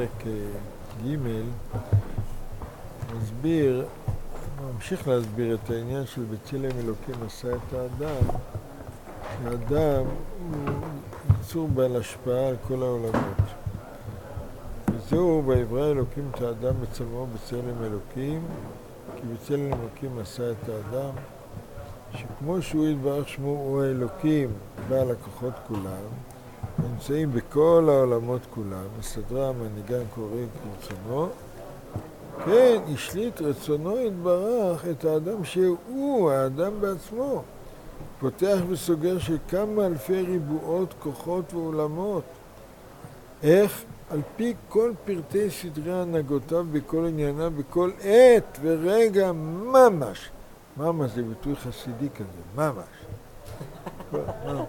פרק ג' ממשיך להסביר את העניין של בצלם אלוקים עשה את האדם. האדם הוא יצור בעל השפעה על כל העולמות. וזהו, ויברא אלוקים את האדם בצלמו בצלם אלוקים, כי בצלם אלוקים עשה את האדם, שכמו שהוא יתברך שמו הוא האלוקים בעל הכוחות כולם, נמצאים בכל העולמות כולם, מסדרם, מנהיגם, קוראים כרצונו, כן, השליט רצונו יתברך את האדם שהוא האדם בעצמו, פותח וסוגר של כמה אלפי ריבועות, כוחות ועולמות. איך? על פי כל פרטי סדרי הנהגותיו בכל ענייניו, בכל עת ורגע ממש. ממש זה ביטוי חסידי כזה, ממש. ממש.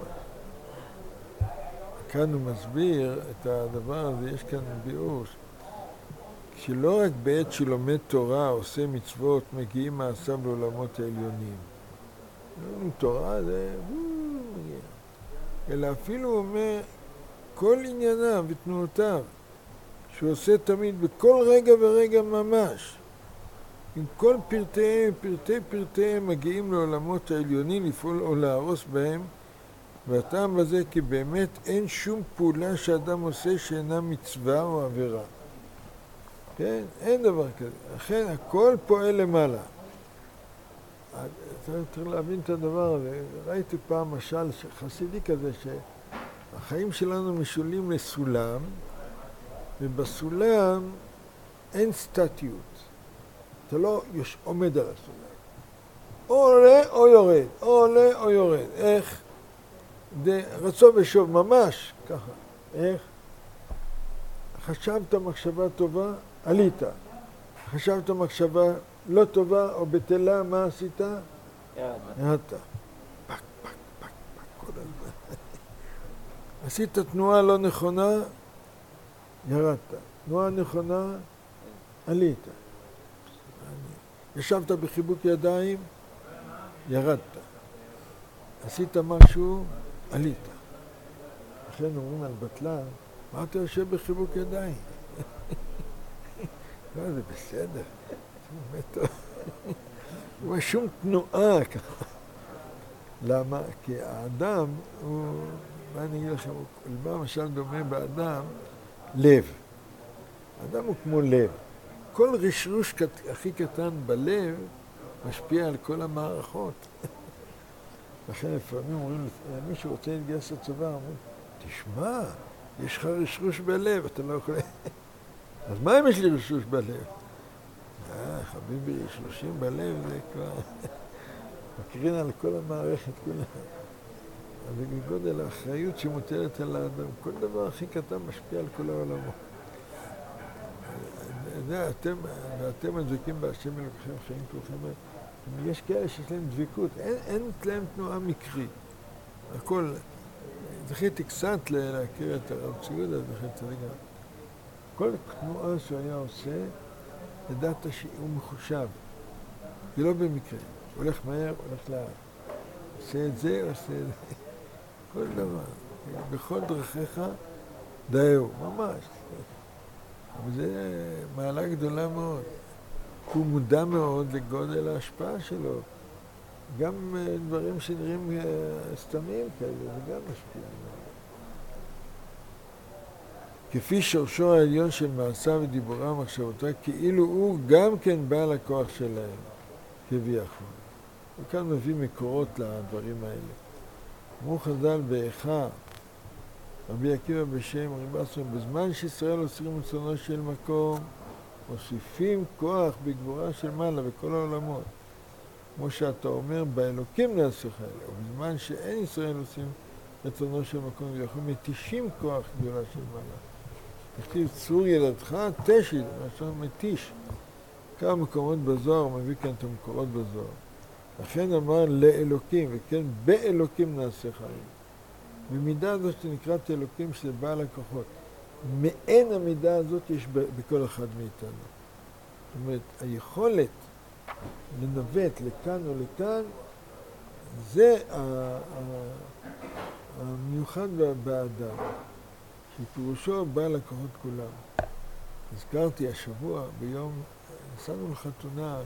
כאן הוא מסביר את הדבר הזה, יש כאן ביאור, שלא רק בעת שלומד תורה, עושה מצוות, מגיעים מעשיו לעולמות העליונים. לומדים תורה זה מגיע. אלא אפילו הוא אומר, כל ענייניו ותנועותיו, שהוא עושה תמיד בכל רגע ורגע ממש. עם כל פרטיהם מגיעים לעולמות העליונים לפעול או להרוס בהם, והטעם בזה כי באמת אין שום פעולה שאדם עושה שאינה מצווה או עבירה. כן? אין דבר כזה. לכן הכל פועל למעלה. צריך להבין את הדבר הזה. ראיתי פעם משל חסידי כזה שהחיים שלנו משולים לסולם, ובסולם אין סטטיות. אתה לא עומד על הסולם. או עולה או יורד, או עולה או יורד. איך? רצו ושוב, ממש ככה. איך? חשבת מחשבה טובה, עלית. חשבת מחשבה לא טובה או בטלה, מה עשית? ירדת. פק, פק, פק, פק, כל הזמן. עשית תנועה לא נכונה, ירדת. תנועה נכונה, עלית. ישבת בחיבוק ידיים, ירדת. עשית משהו, עלית. לכן אומרים על בטלן, מה אתה יושב בחיבוק ידיים? לא, זה בסדר. זה באמת טוב. הוא שום תנועה ככה. למה? כי האדם הוא, מה אני אגיד לכם, למה למשל דומה באדם? לב. האדם הוא כמו לב. כל רשרוש הכי קטן בלב משפיע על כל המערכות. לכן לפעמים אומרים, מישהו רוצה להתגייס לצבא, אומרים, תשמע, יש לך רשרוש בלב, אתה לא יכול... אז מה אם יש לי רשרוש בלב? חביבי, 30 בלב זה כבר... מקרין על כל המערכת כולה. אז בגודל האחריות שמוטלת על האדם, כל דבר הכי קטן משפיע על כל העולמות. ואתם הדבקים בהשם אלוקיכם חיים כולכם. יש כאלה שיש להם דבקות, אין להם תנועה מקרית. הכל, זכיתי קצת להכיר את הרב ציודה, כל תנועה שהוא היה עושה, ידעת שהוא מחושב. זה לא במקרה. הולך מהר, הולך לאט. עושה את זה, עושה את זה. כל דבר. בכל דרכיך, דאהו, ממש. אבל זה מעלה גדולה מאוד. הוא מודע מאוד לגודל ההשפעה שלו. גם דברים שנראים סתמיים כאלה, זה גם משפיע. כפי שורשו העליון של מעשיו ודיבורם ומחשבותיו, כאילו הוא גם כן בעל הכוח שלהם, כביכול. וכאן מביא מקורות לדברים האלה. אמרו חז"ל באיכה, רבי עקיבא בשם רבי אסור, בזמן שישראל עושים רצונו של מקום, מוסיפים כוח בגבורה של מעלה בכל העולמות. כמו שאתה אומר, באלוקים נעשיך אלה, ובזמן שאין ישראל עושים רצונו של מקום, ויכולים מתישים כוח גדולה של מעלה. תכתיב צור ילדך, תשי, משהו מתיש. כמה מקומות בזוהר, הוא מביא כאן את המקורות בזוהר. לכן אמר לאלוקים, וכן באלוקים נעשיך אלה. במידה הזאת שנקראת אלוקים שזה בעל הכוחות. מעין המידה הזאת יש בכל אחד מאיתנו. זאת אומרת, היכולת לנווט לכאן או לכאן, זה המיוחד באדם, שפירושו בעל הכוחות כולם. הזכרתי השבוע, ביום, נסענו לחתונה,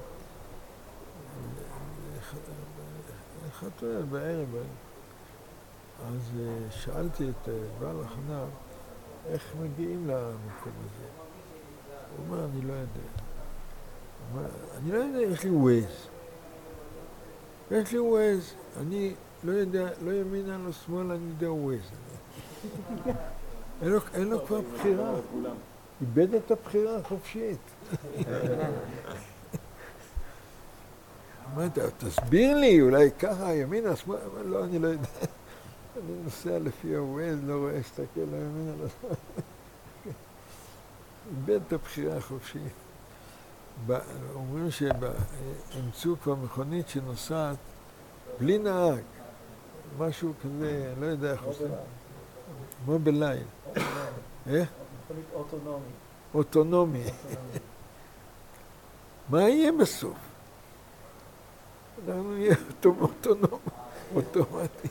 חתונה בערב, אז שאלתי את בעל החנה, איך מגיעים למקום הזה? הוא אומר, אני לא יודע. הוא אומר, אני לא יודע, יש לי ווייז. יש לי ווייז. אני לא יודע, לא ימינה, לא שמאלה, אני יודע ווייז. אין לו כבר בחירה. איבד את הבחירה החופשית. אמרת, תסביר לי, אולי ככה, ימינה, שמאלה, לא, אני לא יודע. אני נוסע לפי הווייז, לא רואה, אסתכל לימינה, לא שמאלה. איבד את הבחירה החופשית. אומרים שהמצאו כבר מכונית שנוסעת בלי נהג, משהו כזה, לא יודע איך עושים. מובילאיי. איך? מכונית אוטונומי. אוטונומי. מה יהיה בסוף? אנחנו נהיה אוטומטי.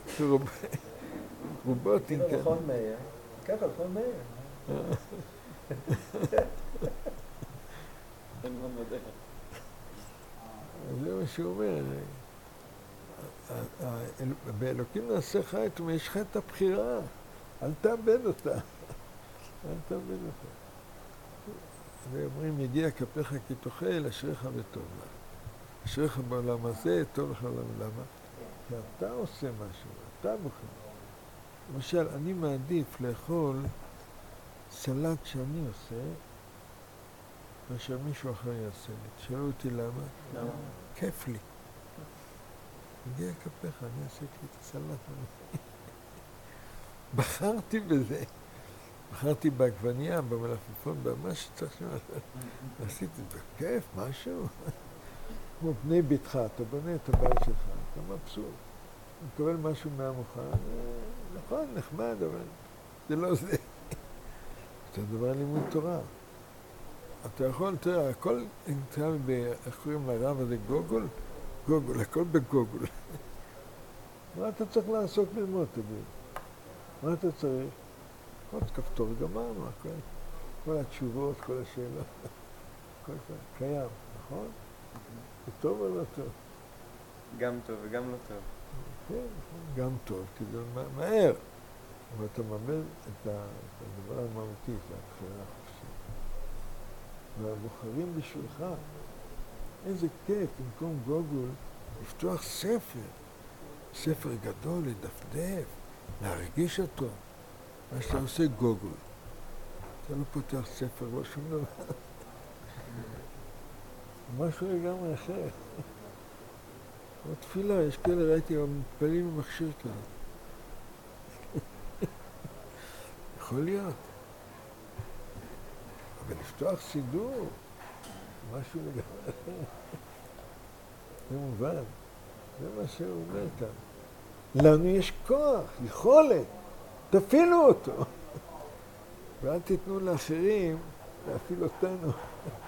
רובוטים כאן. מכון מאיר. ככה, מכון מאיר. זה מה שהוא אומר. באלוקים נעשה חי, יש לך את הבחירה. אל תאבד אותה. אל תאבד אותה. ואומרים, יגיע כפיך כי תאכל, אשריך וטוב לך. אשריך בעולם הזה, טוב לך בעולם. למה? כי אתה עושה משהו, אתה בוחר. למשל, אני מעדיף לאכול סלט שאני עושה, מאשר מישהו אחר יעשה לי. תשאלו אותי למה? למה? כיף לי. הגיע כפיך, אני עשיתי את הסלט. בחרתי בזה. בחרתי בעגבניה, במלפפון, במה שצריך לעשות. עשיתי את זה. כיף, משהו. כמו בני ביתך, אתה בונה את הבית שלך, אתה מבסוט. אתה מקבל משהו מהמוכן, נכון, נחמד, אבל זה לא זה. זה דבר לימוד תורה. אתה יכול, תראה, הכל נמצא איך קוראים לרב הזה? גוגול? גוגול, הכל בגוגול. מה אתה צריך לעשות ללמוד, תגיד? מה אתה צריך? עוד כפתור, גמרנו, כל התשובות, כל השאלות. הכל קיים, נכון? זה טוב או לא טוב? גם טוב וגם לא טוב. כן, גם טוב, כי זה מהר. אבל אתה מאבד את הדבר המהותי, זה הבחירה החופשית. והבוחרים בשבילך, איזה כיף, במקום גוגול, לפתוח ספר. ספר גדול, לדפדף, להרגיש אותו. מה שאתה עושה גוגול. אתה לא פותח ספר, לא שום דבר. משהו לגמרי אחר. כמו תפילה, יש כאלה, ראיתי, מתפללים במכשיר כזה. יכול להיות. אבל לפתוח סידור, משהו לגמרי אחר. זה מובן. זה מה שהוא אומר כאן. לנו יש כוח, יכולת, תפעילו אותו. ואל תיתנו לאחרים להפעיל אותנו.